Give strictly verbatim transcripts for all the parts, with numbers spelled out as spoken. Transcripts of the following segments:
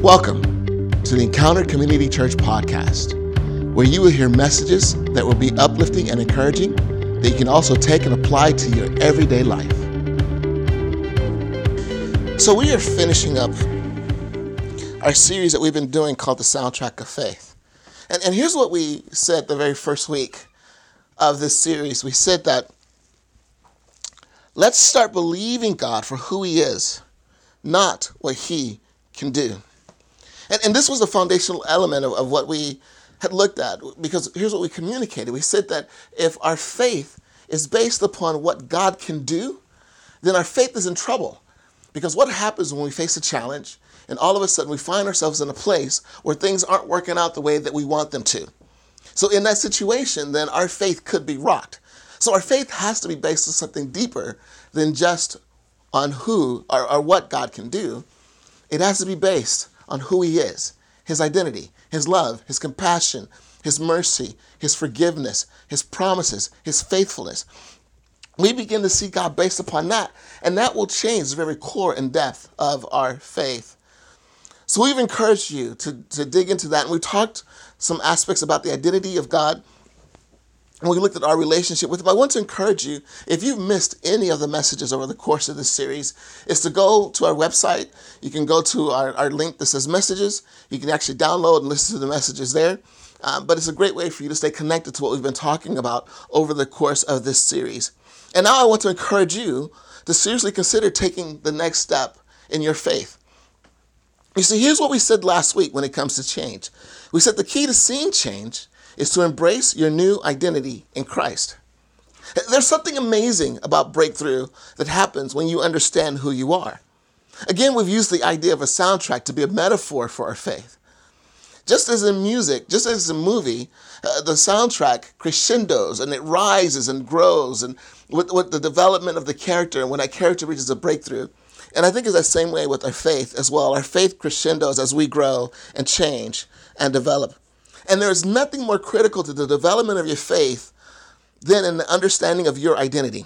Welcome to the Encounter Community Church podcast, where you will hear messages that will be uplifting and encouraging that you can also take and apply to your everyday life. So we are finishing up our series that we've been doing called The Soundtrack of Faith. And, and here's what we said the very first week of this series. We said that let's start believing God for who he is, not what he can do. And, and this was the foundational element of, of what we had looked at, because here's what we communicated. We said that if our faith is based upon what God can do, then our faith is in trouble. Because what happens when we face a challenge and all of a sudden we find ourselves in a place where things aren't working out the way that we want them to? So in that situation, then our faith could be rocked. So our faith has to be based on something deeper than just on who or, or what God can do. It has to be based on who he is, his identity, his love, his compassion, his mercy, his forgiveness, his promises, his faithfulness. We begin to see God based upon that, and that will change the very core and depth of our faith. So we've encouraged you to, to dig into that, and we talked some aspects about the identity of God, and we looked at our relationship with him. I want to encourage you, if you've missed any of the messages over the course of this series, is to go to our website. You can go to our, our link that says messages. You can actually download and listen to the messages there. Um, but it's a great way for you to stay connected to what we've been talking about over the course of this series. And now I want to encourage you to seriously consider taking the next step in your faith. You see, here's what we said last week when it comes to change. We said the key to seeing change is to embrace your new identity in Christ. There's something amazing about breakthrough that happens when you understand who you are. Again, we've used the idea of a soundtrack to be a metaphor for our faith. Just as in music, just as in a movie, uh, the soundtrack crescendos and it rises and grows and with, with the development of the character and when that character reaches a breakthrough. And I think it's the same way with our faith as well. Our faith crescendos as we grow and change and develop. And there is nothing more critical to the development of your faith than an understanding of your identity.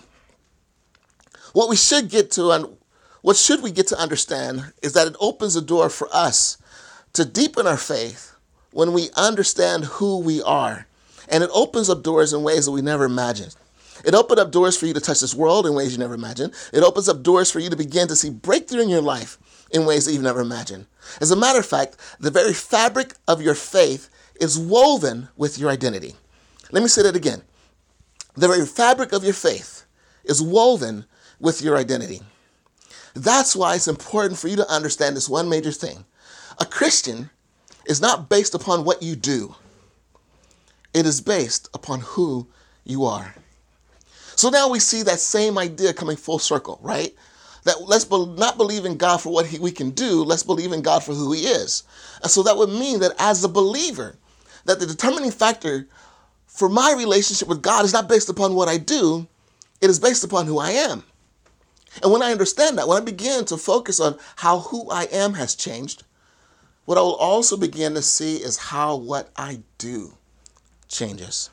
What we should get to, and what should we get to understand is that it opens the door for us to deepen our faith when we understand who we are. And it opens up doors in ways that we never imagined. It opened up doors for you to touch this world in ways you never imagined. It opens up doors for you to begin to see breakthrough in your life in ways that you've never imagined. As a matter of fact, the very fabric of your faith is woven with your identity. Let me say that again. The very fabric of your faith is woven with your identity. That's why it's important for you to understand this one major thing. A Christian is not based upon what you do. It is based upon who you are. So now we see that same idea coming full circle, right? That let's be, not believe in God for what he, we can do, let's believe in God for who he is. And so that would mean that as a believer, that the determining factor for my relationship with God is not based upon what I do, it is based upon who I am. And when I understand that, when I begin to focus on how who I am has changed, what I will also begin to see is how what I do changes.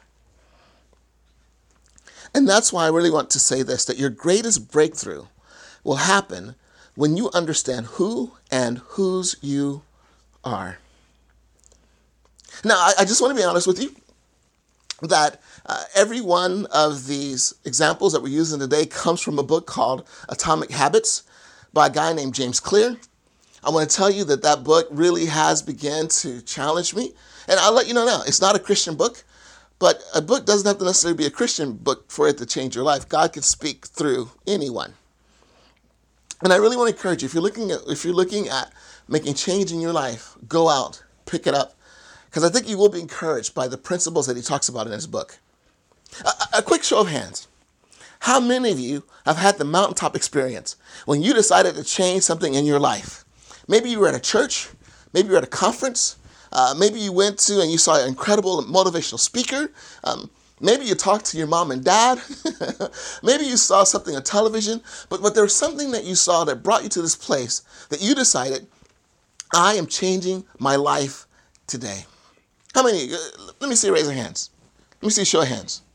And that's why I really want to say this, that your greatest breakthrough will happen when you understand who and whose you are. Now, I, I just want to be honest with you that uh, every one of these examples that we're using today comes from a book called Atomic Habits by a guy named James Clear. I want to tell you that that book really has begun to challenge me. And I'll let you know now, it's not a Christian book, but a book doesn't have to necessarily be a Christian book for it to change your life. God can speak through anyone. And I really want to encourage you, if you're looking at, if you're looking at making change in your life, go out, pick it up. Because I think you will be encouraged by the principles that he talks about in his book. A, a quick show of hands. How many of you have had the mountaintop experience when you decided to change something in your life? Maybe you were at a church. Maybe you were at a conference. Uh, maybe you went to and you saw an incredible motivational speaker. Um, maybe you talked to your mom and dad. Maybe you saw something on television. But, but there was something that you saw that brought you to this place that you decided, I am changing my life today. How many? Let me see, raise your hands. Let me see, show of hands.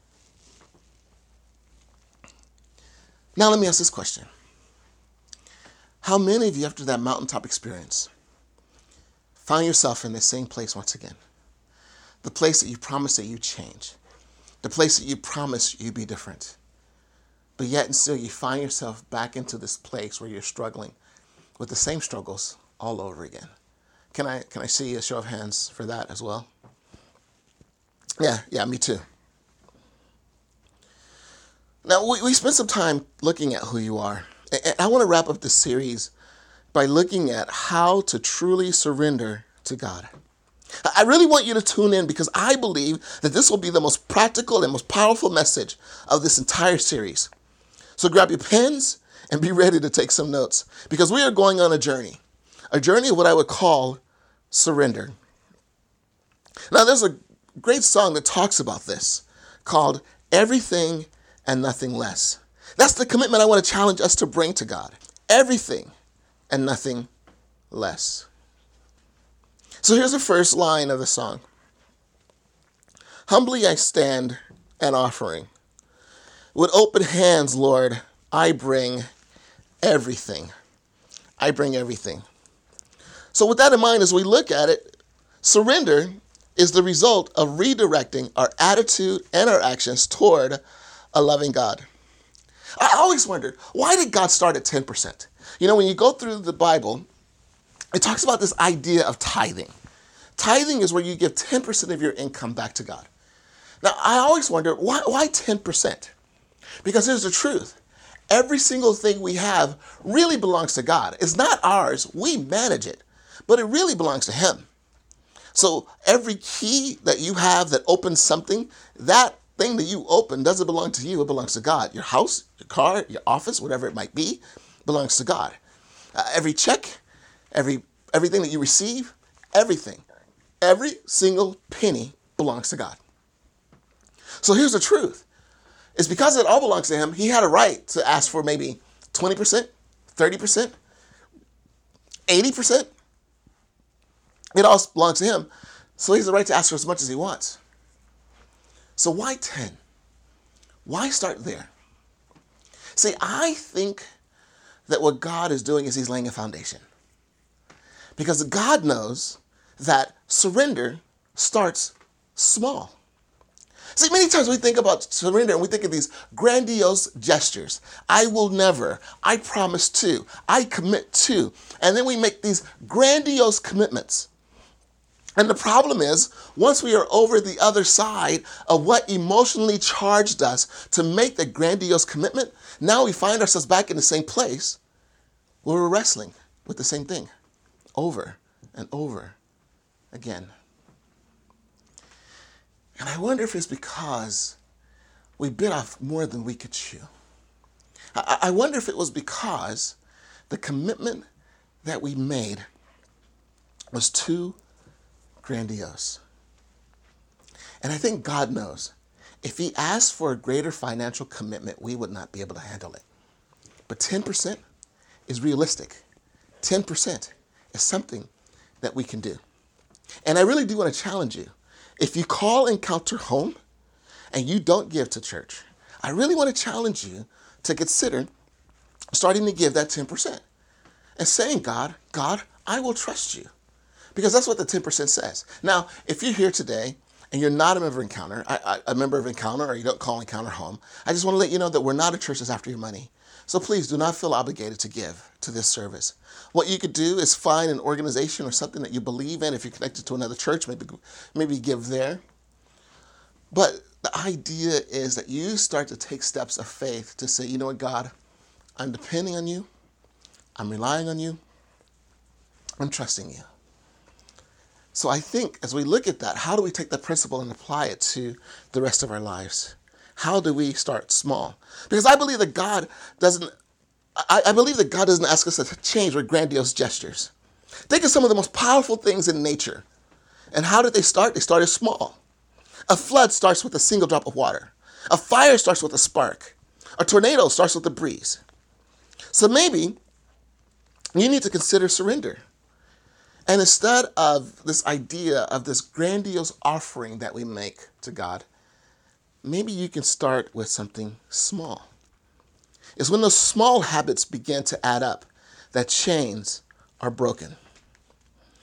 Now let me ask this question. How many of you, after that mountaintop experience, find yourself in the same place once again. The place that you promised that you change. The place that you promised you'd be different. But yet and still you find yourself back into this place where you're struggling with the same struggles all over again. Can I can I see a show of hands for that as well? Yeah, yeah, me too. Now, we, we spent some time looking at who you are. And I want to wrap up this series by looking at how to truly surrender to God. I really want you to tune in because I believe that this will be the most practical and most powerful message of this entire series. So grab your pens and be ready to take some notes because we are going on a journey, a journey of what I would call surrender. Now, there's a great song that talks about this called Everything and Nothing Less. That's the commitment I want to challenge us to bring to God. Everything and nothing less. So here's the first line of the song. Humbly I stand an offering. With open hands, Lord, I bring everything. I bring everything. So with that in mind, as we look at it, surrender is the result of redirecting our attitude and our actions toward a loving God. I always wondered, why did God start at ten percent? You know, when you go through the Bible, it talks about this idea of tithing. Tithing is where you give ten percent of your income back to God. Now, I always wondered, why, why ten percent? Because here's the truth. Every single thing we have really belongs to God. It's not ours. We manage it, but it really belongs to Him. So every key that you have that opens something, that thing that you open doesn't belong to you. It belongs to God. Your house, your car, your office, whatever it might be, belongs to God. Uh, every check, every everything that you receive, everything, every single penny belongs to God. So here's the truth. It's because it all belongs to Him, He had a right to ask for maybe twenty percent, thirty percent, eighty percent. It all belongs to Him. So He has the right to ask for as much as He wants. So why ten? Why start there? See, I think that what God is doing is He's laying a foundation. Because God knows that surrender starts small. See, many times we think about surrender and we think of these grandiose gestures. I will never, I promise to, I commit to. And then we make these grandiose commitments. And the problem is, once we are over the other side of what emotionally charged us to make the grandiose commitment, now we find ourselves back in the same place where we're wrestling with the same thing over and over again. And I wonder if it's because we bit off more than we could chew. I, I wonder if it was because the commitment that we made was too grandiose. And I think God knows if He asked for a greater financial commitment, we would not be able to handle it. But ten percent is realistic. ten percent is something that we can do. And I really do want to challenge you. If you call Encounter home and you don't give to church, I really want to challenge you to consider starting to give that ten percent and saying, God, God, I will trust you. Because that's what the ten percent says. Now, if you're here today and you're not a member of Encounter, I, I, a member of Encounter, or you don't call Encounter home, I just want to let you know that we're not a church that's after your money. So please do not feel obligated to give to this service. What you could do is find an organization or something that you believe in. If you're connected to another church, maybe, maybe give there. But the idea is that you start to take steps of faith to say, you know what, God, I'm depending on you. I'm relying on you. I'm trusting you. So I think as we look at that, how do we take that principle and apply it to the rest of our lives? How do we start small? Because I believe that God doesn't, I, I believe that God doesn't ask us to change with grandiose gestures. Think of some of the most powerful things in nature. And how did they start? They started small. A flood starts with a single drop of water. A fire starts with a spark. A tornado starts with a breeze. So maybe you need to consider surrender. And instead of this idea of this grandiose offering that we make to God, maybe you can start with something small. It's when those small habits begin to add up that chains are broken.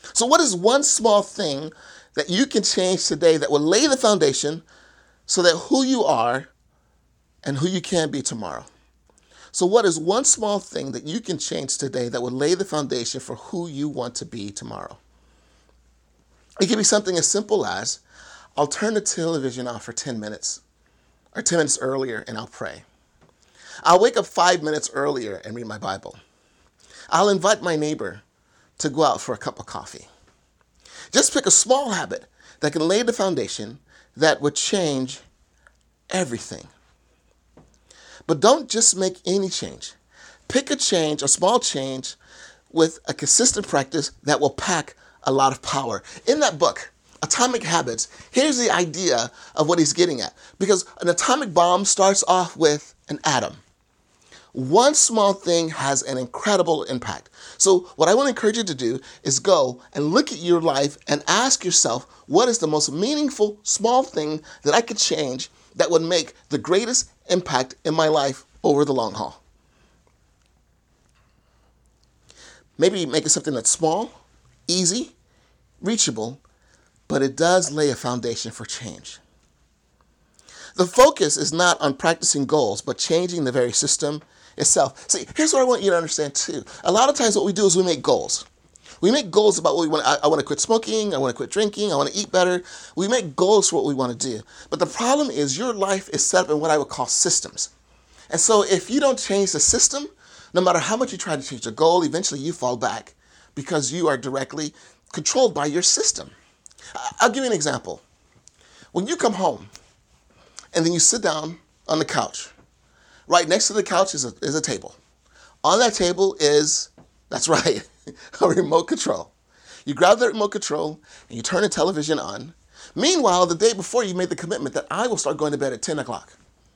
So what is one small thing that you can change today that will lay the foundation so that who you are and who you can be tomorrow? So what is one small thing that you can change today that will lay the foundation for who you want to be tomorrow? It can be something as simple as, I'll turn the television off for ten minutes or ten minutes earlier and I'll pray. I'll wake up five minutes earlier and read my Bible. I'll invite my neighbor to go out for a cup of coffee. Just pick a small habit that can lay the foundation that would change everything. But don't just make any change. Pick a change, a small change, with a consistent practice that will pack a lot of power. In that book, Atomic Habits, here's the idea of what he's getting at. Because an atomic bomb starts off with an atom. One small thing has an incredible impact. So what I want to encourage you to do is go and look at your life and ask yourself, what is the most meaningful small thing that I could change that would make the greatest impact in my life over the long haul? Maybe make it something that's small, easy, reachable, but it does lay a foundation for change. The focus is not on practicing goals, but changing the very system itself. See, here's what I want you to understand too. A lot of times what we do is we make goals. We make goals about what we want. I, I want to quit smoking. I want to quit drinking. I want to eat better. We make goals for what we want to do. But the problem is your life is set up in what I would call systems. And so if you don't change the system, no matter how much you try to change the goal, eventually you fall back because you are directly controlled by your system. I'll give you an example. When you come home and then you sit down on the couch, right next to the couch is a, is a table. On that table is, that's right, a remote control. You grab the remote control and you turn the television on. Meanwhile, the day before you made the commitment that I will start going to bed at ten o'clock.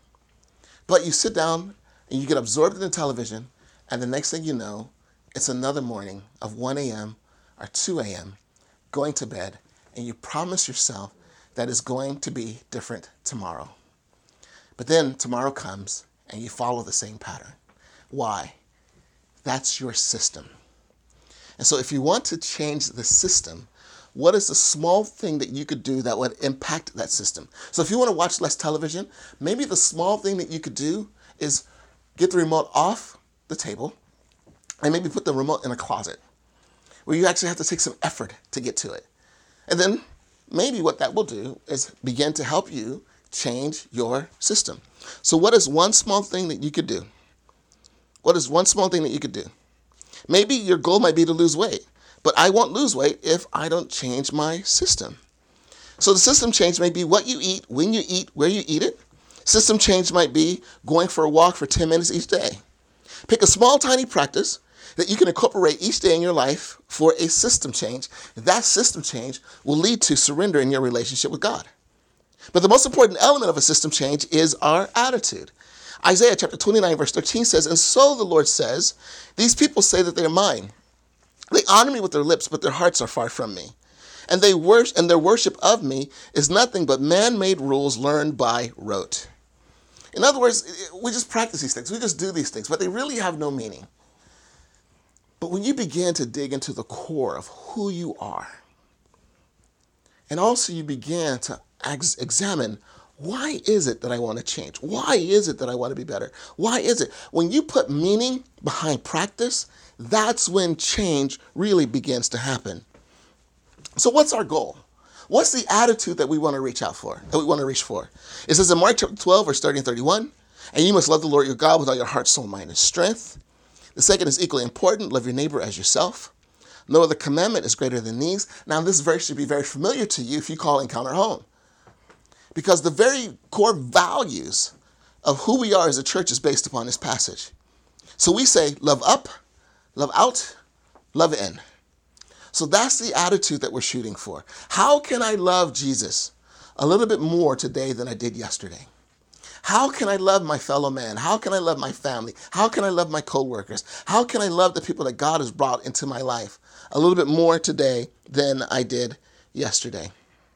But you sit down and you get absorbed in the television, and the next thing you know, it's another morning of one a.m. or two a.m. going to bed, and you promise yourself that it's going to be different tomorrow. But then tomorrow comes and you follow the same pattern. Why? That's your system. And so if you want to change the system, what is the small thing that you could do that would impact that system? So if you want to watch less television, maybe the small thing that you could do is get the remote off the table and maybe put the remote in a closet where you actually have to take some effort to get to it. And then maybe what that will do is begin to help you change your system. So what is one small thing that you could do? What is one small thing that you could do? Maybe your goal might be to lose weight, but I won't lose weight if I don't change my system. So the system change may be what you eat, when you eat, where you eat it. System change might be going for a walk for ten minutes each day. Pick a small, tiny practice that you can incorporate each day in your life for a system change. That system change will lead to surrender in your relationship with God. But the most important element of a system change is our attitude. Isaiah chapter twenty-nine, verse thirteen says, "And so the Lord says, these people say that they are mine. They honor me with their lips, but their hearts are far from me. And they worship, and their worship of me is nothing but man-made rules learned by rote." In other words, we just practice these things. We just do these things, but they really have no meaning. But when you begin to dig into the core of who you are, and also you begin to ex- examine, why is it that I want to change? Why is it that I want to be better? Why is it? When you put meaning behind practice, that's when change really begins to happen. So what's our goal? What's the attitude that we want to reach out for, that we want to reach for? It says in Mark chapter twelve, verse thirty and thirty-one, "And you must love the Lord your God with all your heart, soul, mind, and strength." The second is equally important, love your neighbor as yourself. No other commandment is greater than these. Now this verse should be very familiar to you if you call Encounter home. Because the very core values of who we are as a church is based upon this passage. So we say, love up, love out, love in. So that's the attitude that we're shooting for. How can I love Jesus a little bit more today than I did yesterday? How can I love my fellow man? How can I love my family? How can I love my coworkers? How can I love the people that God has brought into my life a little bit more today than I did yesterday?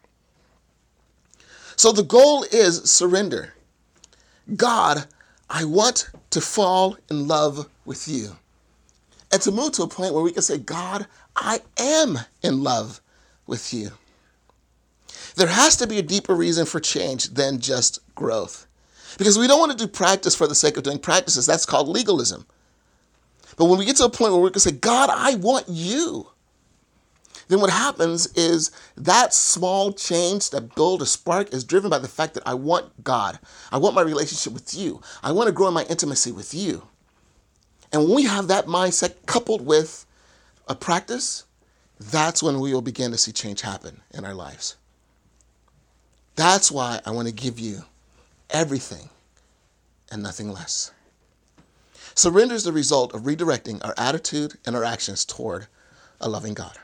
So the goal is surrender. God, I want to fall in love with you. and to move to a point where we can say, God, I am in love with you. There has to be a deeper reason for change than just growth. Because we don't want to do practice for the sake of doing practices. That's called legalism. But when we get to a point where we can say, God, I want you, then what happens is that small change, that build a spark, is driven by the fact that I want God. I want my relationship with you. I want to grow in my intimacy with you. And when we have that mindset coupled with a practice, that's when we will begin to see change happen in our lives. That's why I want to give you everything and nothing less. Surrender is the result of redirecting our attitude and our actions toward a loving God.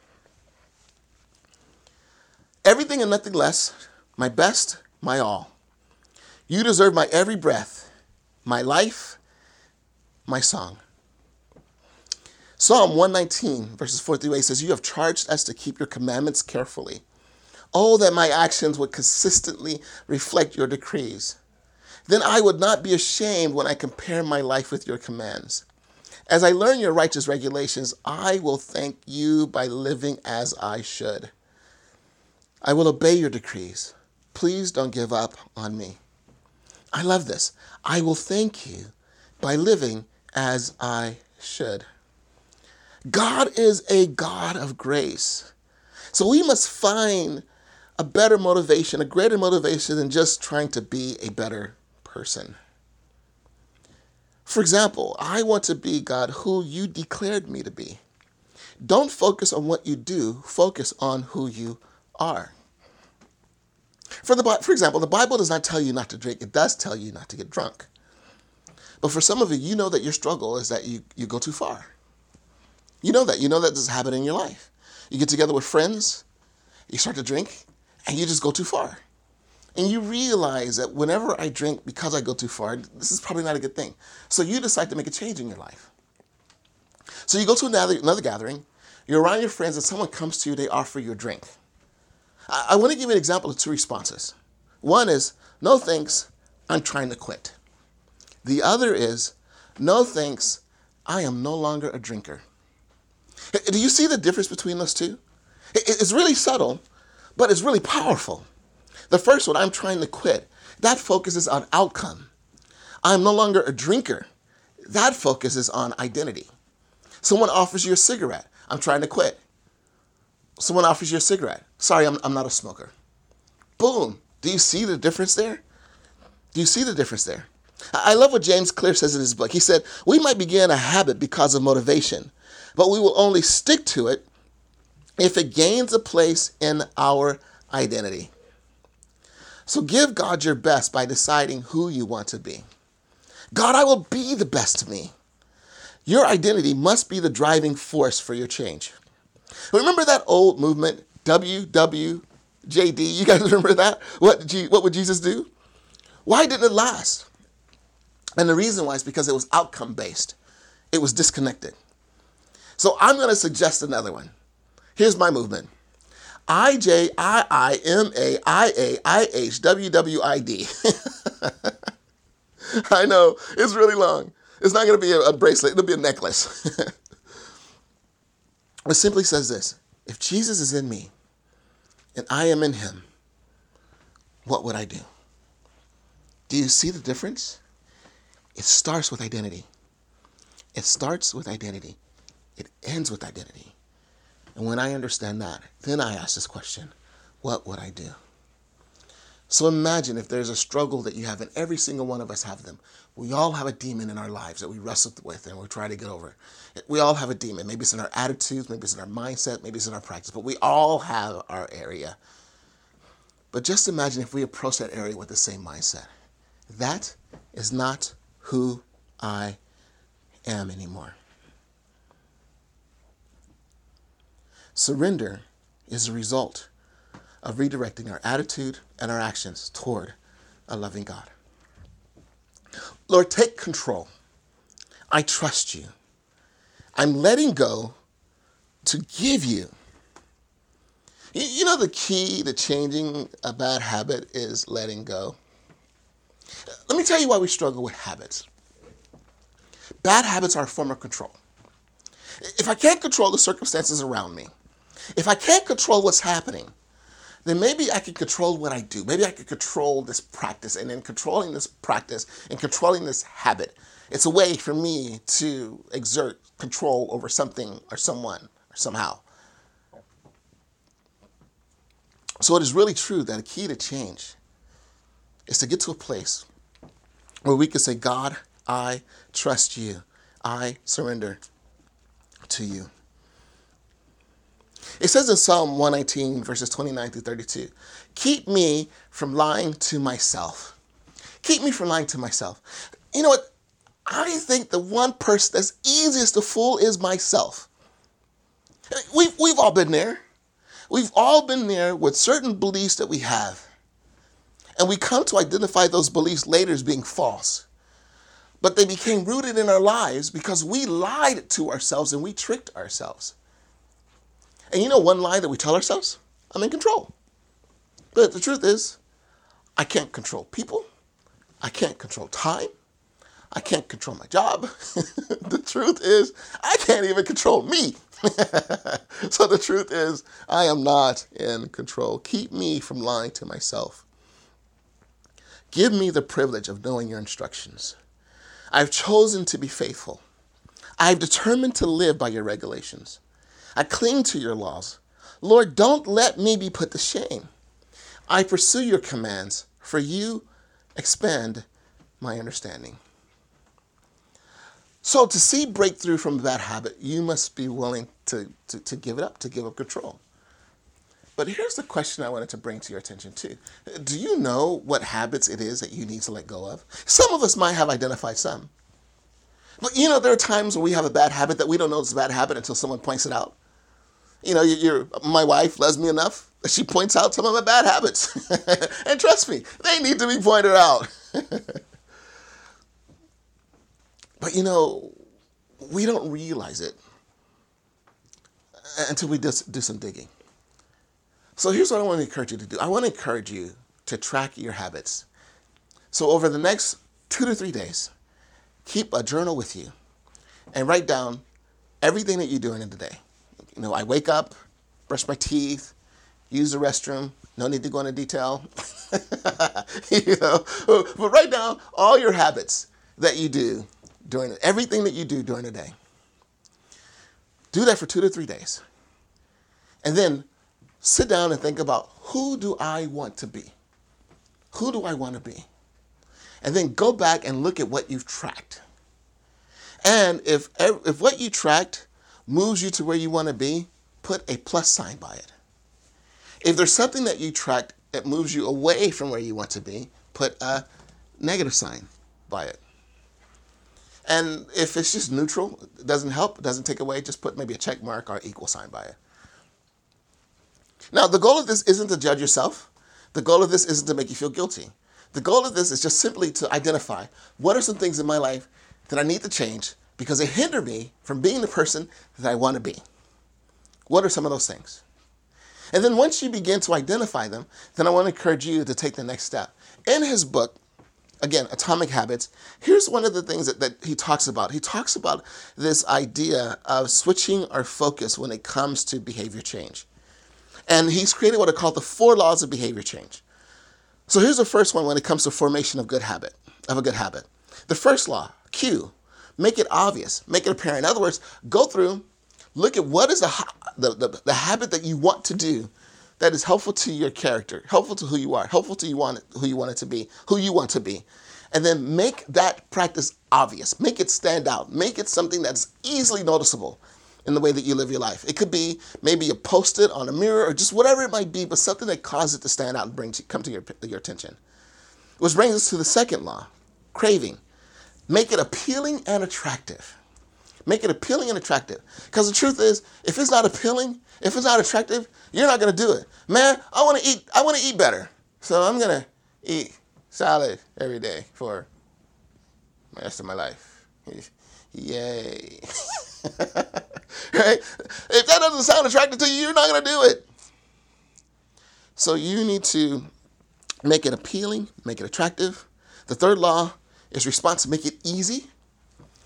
Everything and nothing less, my best, my all. You deserve my every breath, my life, my song. Psalm one nineteen, verses four through eight says, you have charged us to keep your commandments carefully. Oh, that my actions would consistently reflect your decrees. Then I would not be ashamed when I compare my life with your commands. As I learn your righteous regulations, I will thank you by living as I should. I will obey your decrees. Please don't give up on me. I love this. I will thank you by living as I should. God is a God of grace. So we must find a better motivation, a greater motivation than just trying to be a better person. For example, I want to be, God, who you declared me to be. Don't focus on what you do. Focus on who you are. For the for example, the Bible does not tell you not to drink. It does tell you not to get drunk. But for some of you, you know that your struggle is that you, you go too far. You know that. You know that this is happening in your life. You get together with friends, you start to drink, and you just go too far. And you realize that whenever I drink, because I go too far, this is probably not a good thing. So you decide to make a change in your life. So you go to another, another gathering, you're around your friends, and someone comes to you, they offer you a drink. I, I want to give you an example of two responses. One is, no thanks, I'm trying to quit. The other is, no thanks, I am no longer a drinker. Do you see the difference between those two? It's really subtle, but it's really powerful. The first one, I'm trying to quit. That focuses on outcome. I'm no longer a drinker. That focuses on identity. Someone offers you a cigarette. I'm trying to quit. Someone offers you a cigarette. Sorry, I'm, I'm not a smoker. Boom. Do you see the difference there? Do you see the difference there? I love what James Clear says in his book. He said, we might begin a habit because of motivation, but we will only stick to it if it gains a place in our identity. So give God your best by deciding who you want to be. God, I will be the best of me. Your identity must be the driving force for your change. Remember that old movement, W W J D? You guys remember that? What, G, what would Jesus do? Why didn't it last? And the reason why is because it was outcome-based. It was disconnected. So I'm going to suggest another one. Here's my movement. I J I I M A I A I H W W I D. I know, it's really long. It's not going to be a, a bracelet. It'll be a necklace. It simply says this. If Jesus is in me and I am in him, what would I do? Do you see the difference? It starts with identity. It starts with identity. It ends with identity. And when I understand that, then I ask this question, what would I do? So imagine if there's a struggle that you have, and every single one of us have them. We all have a demon in our lives that we wrestle with and we try to get over. We all have a demon. Maybe it's in our attitudes, maybe it's in our mindset, maybe it's in our practice, but we all have our area. But just imagine if we approach that area with the same mindset. That is not who I am anymore. Surrender is a result of redirecting our attitude and our actions toward a loving God. Lord, take control. I trust you. I'm letting go to give you. You know the key to changing a bad habit is letting go. Let me tell you why we struggle with habits. Bad habits are a form of control. If I can't control the circumstances around me, if I can't control what's happening, then maybe I could control what I do. Maybe I could control this practice. And in controlling this practice and controlling this habit, it's a way for me to exert control over something or someone or somehow. So it is really true that a key to change is to get to a place where we can say, God, I trust you. I surrender to you. It says in Psalm one nineteen, verses twenty-nine through thirty-two, keep me from lying to myself. Keep me from lying to myself. You know what? I think the one person that's easiest to fool is myself. We've, we've all been there. We've all been there with certain beliefs that we have. And we come to identify those beliefs later as being false. But they became rooted in our lives because we lied to ourselves and we tricked ourselves. And you know one lie that we tell ourselves? I'm in control. But the truth is, I can't control people. I can't control time. I can't control my job. The truth is, I can't even control me. So the truth is, I am not in control. Keep me from lying to myself. Give me the privilege of knowing your instructions. I've chosen to be faithful. I've determined to live by your regulations. I cling to your laws. Lord, don't let me be put to shame. I pursue your commands, for you expand my understanding. So to see breakthrough from a bad habit, you must be willing to, to, to give it up, to give up control. But here's the question I wanted to bring to your attention too. Do you know what habits it is that you need to let go of? Some of us might have identified some. But you know, there are times when we have a bad habit that we don't know it's a bad habit until someone points it out. You know, you're, my wife loves me enough that she points out some of my bad habits. And trust me, they need to be pointed out. But you know, we don't realize it until we just do some digging. So here's what I want to encourage you to do. I want to encourage you to track your habits. So over the next two to three days, keep a journal with you and write down everything that you're doing in the day. You know, I wake up, brush my teeth, use the restroom. No need to go into detail. You know, but write down all your habits that you do during it, everything that you do during the day. Do that for two to three days. And then sit down and think about, who do I want to be? Who do I want to be? And then go back and look at what you've tracked. And if if what you tracked moves you to where you want to be, put a plus sign by it. If there's something that you tracked that moves you away from where you want to be, put a negative sign by it. And if it's just neutral, it doesn't help, it doesn't take away, just put maybe a check mark or equal sign by it. Now, the goal of this isn't to judge yourself. The goal of this isn't to make you feel guilty. The goal of this is just simply to identify what are some things in my life that I need to change because they hinder me from being the person that I want to be. What are some of those things? And then once you begin to identify them, then I want to encourage you to take the next step. In his book, again, Atomic Habits, here's one of the things that, that he talks about. He talks about this idea of switching our focus when it comes to behavior change. And he's created what are called the four laws of behavior change. So here's the first one when it comes to formation of good habit, of a good habit. The first law, Q, make it obvious, make it apparent. In other words, go through, look at what is the, the, the, the habit that you want to do that is helpful to your character, helpful to who you are, helpful to you want, who you want it to be, who you want to be. And then make that practice obvious. Make it stand out. Make it something that's easily noticeable in the way that you live your life. It could be maybe a post-it on a mirror or just whatever it might be, but something that causes it to stand out and bring to, come to your, your attention. Which brings us to the second law, craving. Make it appealing and attractive. Make it appealing and attractive. Because the truth is, if it's not appealing, if it's not attractive, you're not going to do it. Man, I want to eat, I want to eat better. So I'm going to eat salad every day for the rest of my life. Yay. Right? If that doesn't sound attractive to you, you're not going to do it. So you need to make it appealing, make it attractive. The third law is responsive. Make it easy.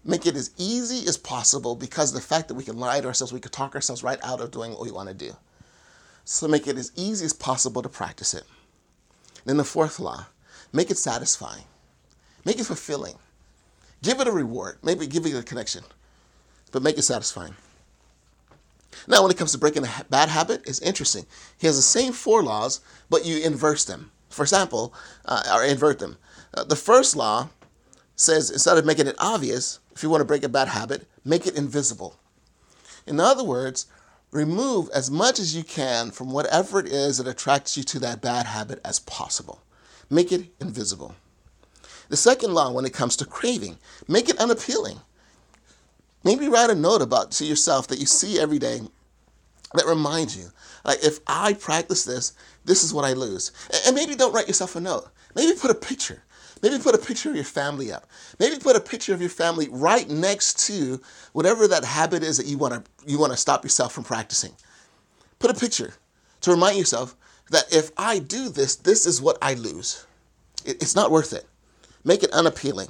Make it as easy as possible because of the fact that we can lie to ourselves, we can talk ourselves right out of doing what we want to do. So make it as easy as possible to practice it. Then the fourth law, make it satisfying. Make it fulfilling. Give it a reward. Maybe give it a connection, but make it satisfying. Now, when it comes to breaking a bad habit, it's interesting. He has the same four laws, but you inverse them. For example, uh, or invert them. Uh, the first law says instead of making it obvious, if you want to break a bad habit, make it invisible. In other words, remove as much as you can from whatever it is that attracts you to that bad habit as possible. Make it invisible. The second law, when it comes to craving, make it unappealing. Maybe write a note about to yourself that you see every day that reminds you, like, if I practice this, this is what I lose. And maybe don't write yourself a note. Maybe put a picture. Maybe put a picture of your family up. Maybe put a picture of your family right next to whatever that habit is that you want to you want to stop yourself from practicing. Put a picture to remind yourself that if I do this, this is what I lose. It's not worth it. Make it unappealing.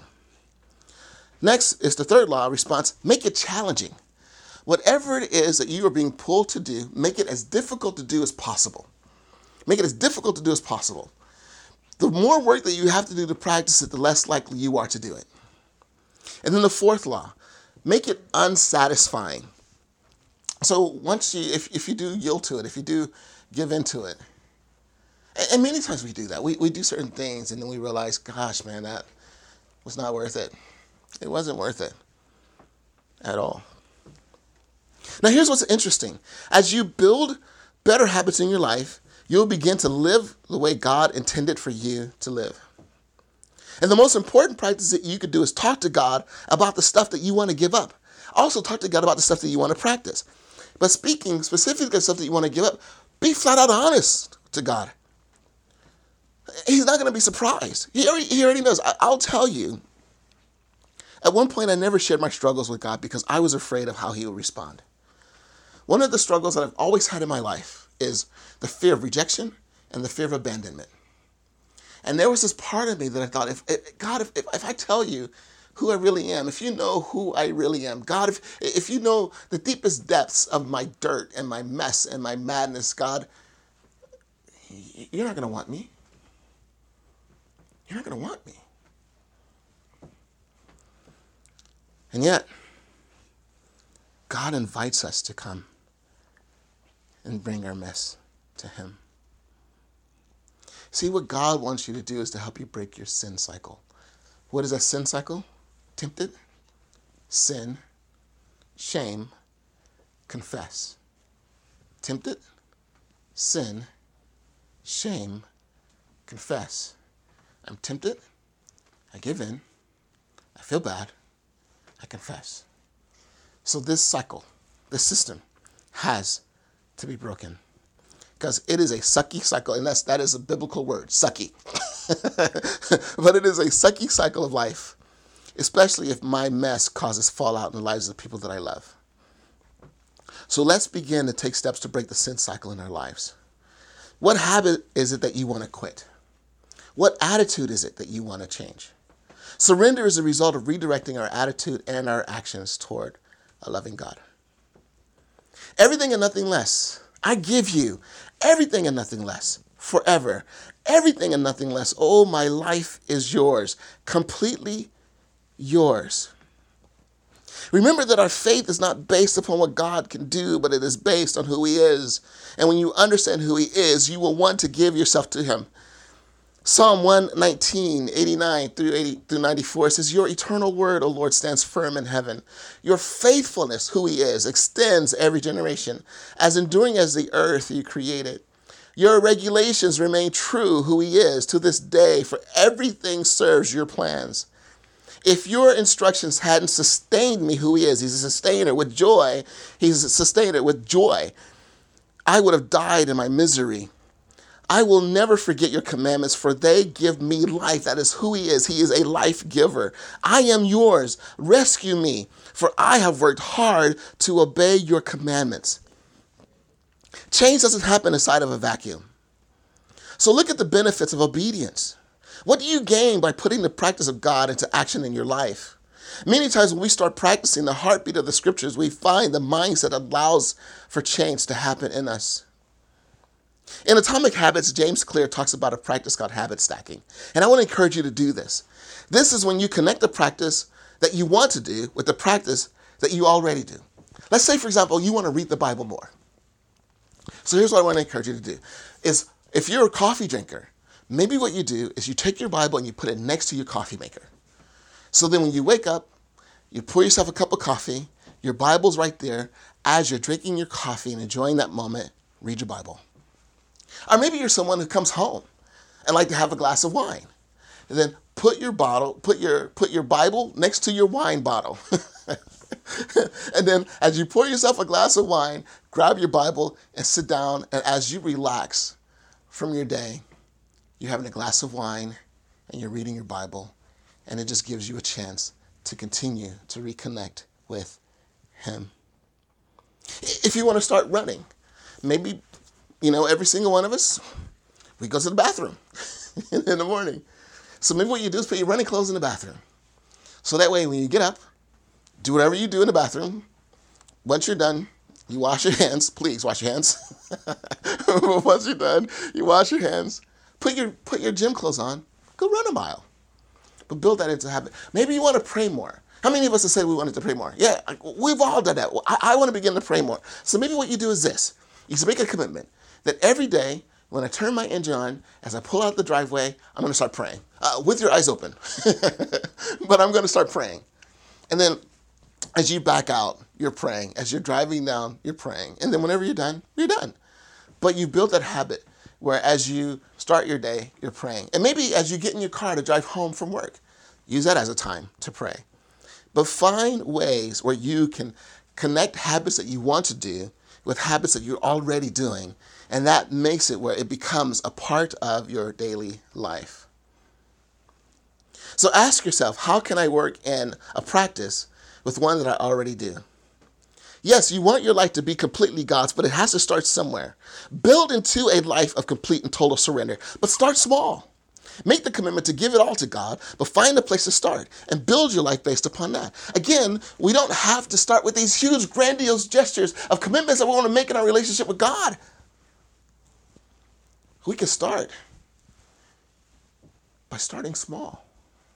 Next is the third law response. Make it challenging. Whatever it is that you are being pulled to do, make it as difficult to do as possible. Make it as difficult to do as possible. The more work that you have to do to practice it, the less likely you are to do it. And then the fourth law, make it unsatisfying. So once you, if, if you do yield to it, if you do give into it, and, and many times we do that. We, we do certain things and then we realize, gosh, man, that was not worth it. It wasn't worth it at all. Now, here's what's interesting. As you build better habits in your life, you'll begin to live the way God intended for you to live. And the most important practice that you could do is talk to God about the stuff that you want to give up. Also talk to God about the stuff that you want to practice. But speaking specifically of stuff that you want to give up, be flat out honest to God. He's not going to be surprised. He already, he already knows. I, I'll tell you, at one point I never shared my struggles with God because I was afraid of how he would respond. One of the struggles that I've always had in my life is the fear of rejection and the fear of abandonment. And there was this part of me that I thought, if, if God, if, if, if I tell you who I really am, if you know who I really am, God, if, if you know the deepest depths of my dirt and my mess and my madness, God, you're not going to want me. You're not going to want me. And yet, God invites us to come and bring our mess to him. See, what God wants you to do is to help you break your sin cycle. What is that sin cycle? Tempted, sin, shame, confess. Tempted, sin, shame, confess. I'm tempted, I give in, I feel bad, I confess. So this cycle, this system has to be broken because it is a sucky cycle, and that's, that is a biblical word, sucky. But it is a sucky cycle of life, especially if my mess causes fallout in the lives of the people that I love. So let's begin to take steps to break the sin cycle in our lives. What habit is it that you want to quit? What attitude is it that you want to change? Surrender is a result of redirecting our attitude and our actions toward a loving God. Everything and nothing less. I give you everything and nothing less forever. Everything and nothing less. Oh, my life is yours. Completely yours. Remember that our faith is not based upon what God can do, but it is based on who he is. And when you understand who he is, you will want to give yourself to him. Psalm one nineteen, eighty-nine through eighty through ninety-four says, your eternal word, O Lord, stands firm in heaven. Your faithfulness, who he is, extends every generation, as enduring as the earth you created. Your regulations remain true, who he is, to this day, for everything serves your plans. If your instructions hadn't sustained me, who he is, he's a sustainer with joy, he's a sustainer with joy, I would have died in my misery. I will never forget your commandments, for they give me life. That is who he is. He is a life giver. I am yours. Rescue me, for I have worked hard to obey your commandments. Change doesn't happen inside of a vacuum. So look at the benefits of obedience. What do you gain by putting the practice of God into action in your life? Many times when we start practicing the heartbeat of the scriptures, we find the mindset allows for change to happen in us. In Atomic Habits, James Clear talks about a practice called habit stacking. And I want to encourage you to do this. This is when you connect the practice that you want to do with the practice that you already do. Let's say, for example, you want to read the Bible more. So here's what I want to encourage you to do. Is if you're a coffee drinker, maybe what you do is you take your Bible and you put it next to your coffee maker. So then when you wake up, you pour yourself a cup of coffee, your Bible's right there. As you're drinking your coffee and enjoying that moment, read your Bible. Or maybe you're someone who comes home and like to have a glass of wine. And then put your bottle, put your put your Bible next to your wine bottle. And then as you pour yourself a glass of wine, grab your Bible and sit down. And as you relax from your day, you're having a glass of wine and you're reading your Bible. And it just gives you a chance to continue to reconnect with him. If you want to start running, maybe, you know, every single one of us, we go to the bathroom in the morning. So maybe what you do is put your running clothes in the bathroom. So that way when you get up, do whatever you do in the bathroom. Once you're done, you wash your hands. Please wash your hands. Once you're done, you wash your hands. Put your put your gym clothes on. Go run a mile. But build that into habit. Maybe you want to pray more. How many of us have said we wanted to pray more? Yeah, we've all done that. I, I want to begin to pray more. So maybe what you do is this. You make a commitment that every day when I turn my engine on, as I pull out the driveway, I'm going to start praying. Uh, with your eyes open. But I'm going to start praying. And then as you back out, you're praying. As you're driving down, you're praying. And then whenever you're done, you're done. But you build that habit where as you start your day, you're praying. And maybe as you get in your car to drive home from work, use that as a time to pray. But find ways where you can connect habits that you want to do with habits that you're already doing. And that makes it where it becomes a part of your daily life. So ask yourself, how can I work in a practice with one that I already do? Yes, you want your life to be completely God's, but it has to start somewhere. Build into a life of complete and total surrender, but start small. Make the commitment to give it all to God, but find a place to start and build your life based upon that. Again, we don't have to start with these huge, grandiose gestures of commitments that we want to make in our relationship with God. We can start by starting small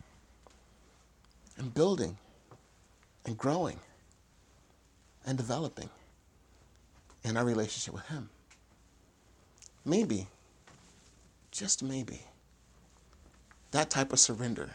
and building and growing and developing in our relationship with him. Maybe, just maybe, that type of surrender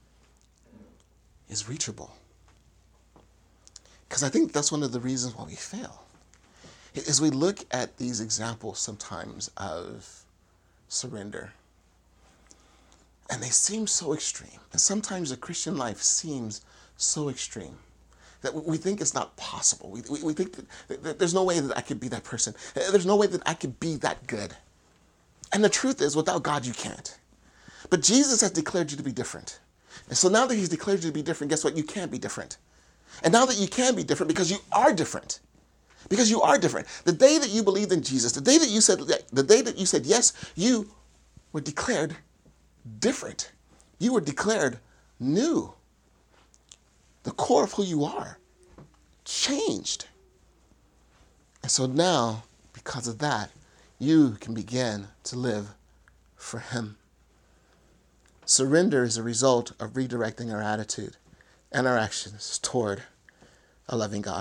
is reachable. Because I think that's one of the reasons why we fail. Is we look at these examples sometimes of surrender, and they seem so extreme. And sometimes the Christian life seems so extreme that we think it's not possible. We, we, we think that, that there's no way that I could be that person. There's no way that I could be that good. And the truth is, without God, you can't. But Jesus has declared you to be different. And so now that he's declared you to be different, guess what? You can be different. And now that you can be different because you are different. Because you are different. The day that you believed in Jesus, the day that you said, the day that you said yes, you were declared different. You were declared new. The core of who you are changed. And so now, because of that, you can begin to live for him. Surrender is a result of redirecting our attitude and our actions toward a loving God.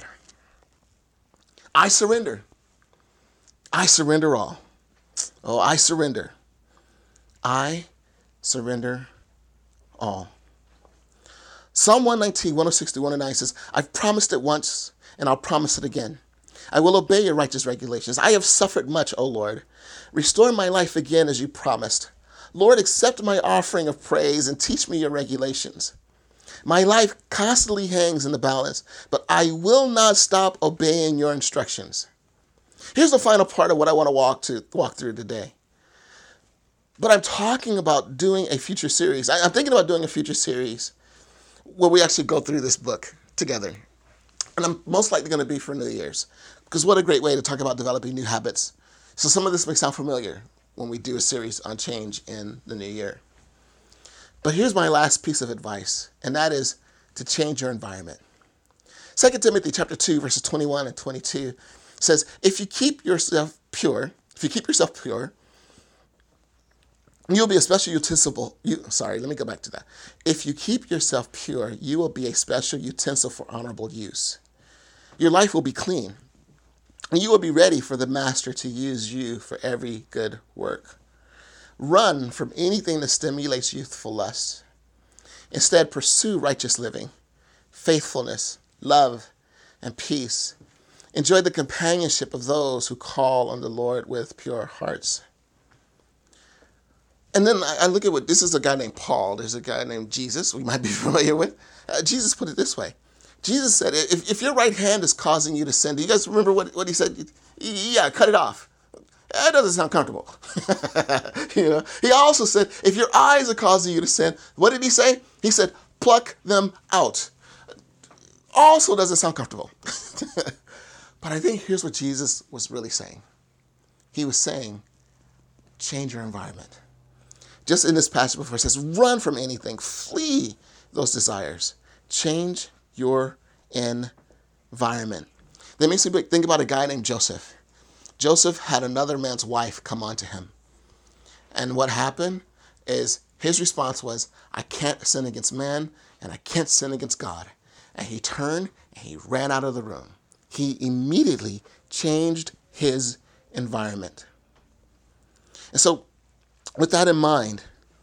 I surrender. I surrender all. Oh, I surrender. I surrender all. Psalm one nineteen, one oh six to one oh nine says, I've promised it once, and I'll promise it again. I will obey your righteous regulations. I have suffered much, O Lord. Restore my life again as you promised. Lord, accept my offering of praise and teach me your regulations. My life constantly hangs in the balance, but I will not stop obeying your instructions. Here's the final part of what I want to walk to walk through today. But I'm talking about doing a future series. I'm thinking about doing a future series where we actually go through this book together. And I'm most likely going to be for New Year's, because what a great way to talk about developing new habits. So some of this may sound familiar when we do a series on change in the new year. But here's my last piece of advice, and that is to change your environment. Second Timothy chapter two, verses twenty-one and twenty-two says, if you keep yourself pure, if you keep yourself pure, you'll be a special utensil. You, sorry, let me go back to that. If you keep yourself pure, you will be a special utensil for honorable use. Your life will be clean, and you will be ready for the master to use you for every good work. Run from anything that stimulates youthful lust. Instead, pursue righteous living, faithfulness, love, and peace. Enjoy the companionship of those who call on the Lord with pure hearts. And then I look at what, this is a guy named Paul. There's a guy named Jesus we might be familiar with. Uh, Jesus put it this way. Jesus said, if, if your right hand is causing you to sin, do you guys remember what, what he said? Yeah, cut it off. That doesn't sound comfortable. You know. He also said, if your eyes are causing you to sin, what did he say? He said, pluck them out. Also doesn't sound comfortable. But I think here's what Jesus was really saying. He was saying, change your environment. Just in this passage before, it says, run from anything, flee those desires, change your environment. That makes me think about a guy named Joseph. Joseph had another man's wife come on to him. And what happened is his response was, I can't sin against man and I can't sin against God. And he turned and he ran out of the room. He immediately changed his environment. And so with that in mind,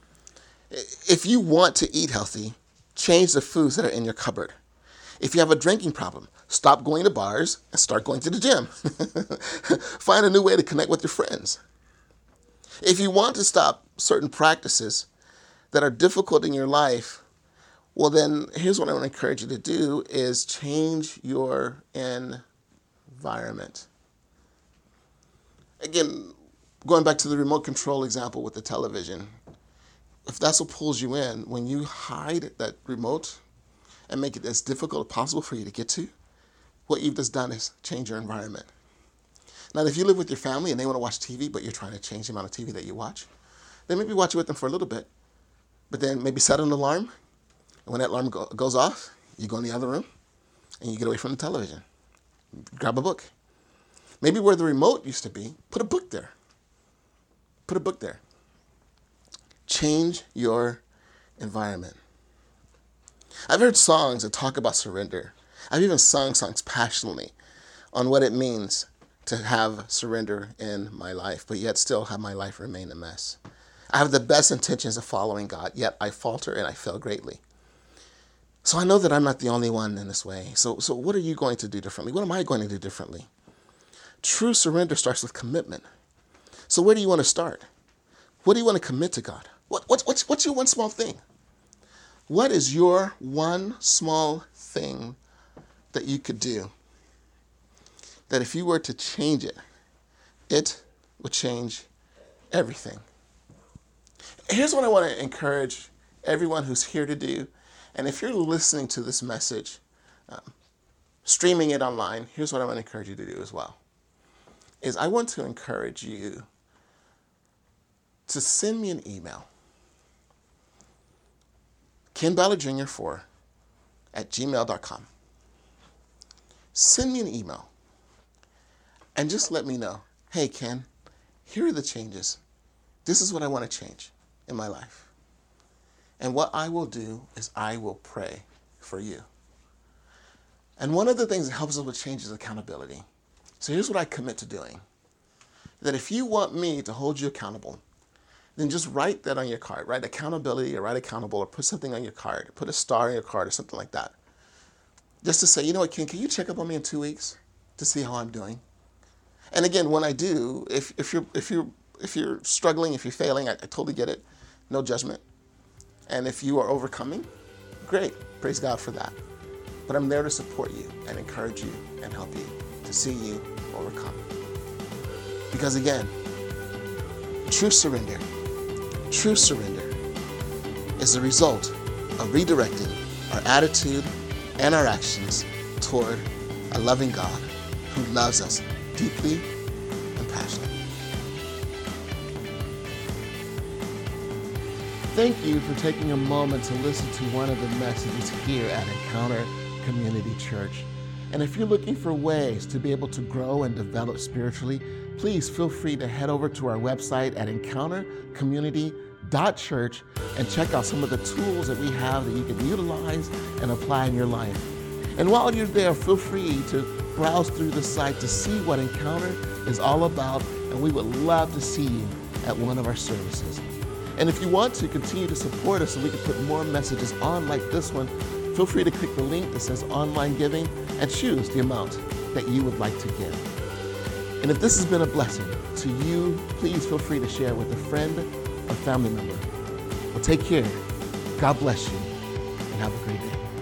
if you want to eat healthy, change the foods that are in your cupboard. If you have a drinking problem, stop going to bars and start going to the gym. Find a new way to connect with your friends. If you want to stop certain practices that are difficult in your life, well then, here's what I want to encourage you to do is change your environment. Again, going back to the remote control example with the television, if that's what pulls you in, when you hide that remote and make it as difficult as possible for you to get to, what you've just done is change your environment. Now, if you live with your family and they want to watch T V, but you're trying to change the amount of T V that you watch, then maybe watch it with them for a little bit, but then maybe set an alarm. And when that alarm go- goes off, you go in the other room and you get away from the television. Grab a book. Maybe where the remote used to be, put a book there. Put a book there. Change your environment. I've heard songs that talk about surrender. I've even sung songs passionately on what it means to have surrender in my life, but yet still have my life remain a mess. I have the best intentions of following God, yet I falter and I fail greatly. So I know that I'm not the only one in this way. So, so what are you going to do differently? What am I going to do differently? True surrender starts with commitment. So where do you want to start? What do you want to commit to God? What, what, what's, what's your one small thing? What is your one small thing that you could do that if you were to change it, it would change everything? Here's what I want to encourage everyone who's here to do. And if you're listening to this message, um, streaming it online, here's what I want to encourage you to do as well. Is I want to encourage you to send me an email. Ken Ballard Junior four at gmail dot com. Send me an email and just let me know, hey Ken, here are the changes. This is what I want to change in my life. And what I will do is I will pray for you. And one of the things that helps us with change is accountability. So here's what I commit to doing. That if you want me to hold you accountable, then just write that on your card. Write accountability or write accountable or put something on your card. Put a star on your card or something like that. Just to say, you know what, Ken, can you check up on me in two weeks to see how I'm doing? And again, when I do, if, if you're if you're if you're struggling, if you're failing, I, I totally get it. No judgment. And if you are overcoming, great. Praise God for that. But I'm there to support you and encourage you and help you to see you overcome. Because again, true surrender, true surrender is the result of redirecting our attitude and our actions toward a loving God who loves us deeply and passionately. Thank you for taking a moment to listen to one of the messages here at Encounter Community Church. And if you're looking for ways to be able to grow and develop spiritually, please feel free to head over to our website at encounter community dot church and check out some of the tools that we have that you can utilize and apply in your life. And while you're there, feel free to browse through the site to see what Encounter is all about, and we would love to see you at one of our services. And if you want to continue to support us so we can put more messages on like this one, feel free to click the link that says online giving and choose the amount that you would like to give. And if this has been a blessing to you, please feel free to share it with a friend or family member. Well, take care. God bless you, and have a great day.